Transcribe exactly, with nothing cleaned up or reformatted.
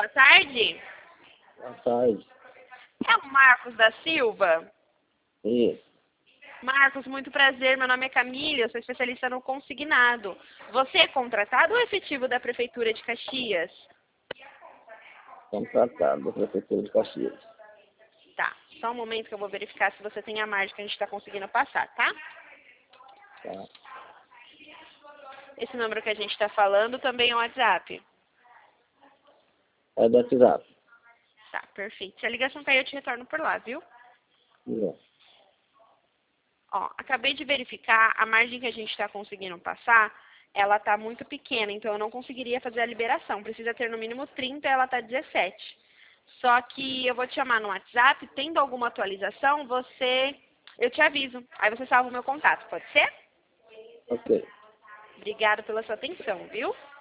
tarde. Boa tarde. É o Marcos da Silva? Isso. Marcos, muito prazer. Meu nome é Camila, eu sou especialista no consignado. Você é contratado ou efetivo da Prefeitura de Caxias? Contratado da Prefeitura de Caxias. Tá, só um momento que eu vou verificar se você tem a margem que a gente está conseguindo passar, tá? Tá. Esse número que a gente está falando também é o WhatsApp. É do WhatsApp. Tá, perfeito. Se a ligação cair, eu te retorno por lá, viu? Isso. Ó, acabei de verificar, a margem que a gente está conseguindo passar, ela está muito pequena, então eu não conseguiria fazer a liberação. Precisa ter no mínimo trinta, ela está dezessete. Só que eu vou te chamar no WhatsApp, tendo alguma atualização, você, eu te aviso. Aí você salva o meu contato, pode ser? Ok. Obrigada pela sua atenção, viu?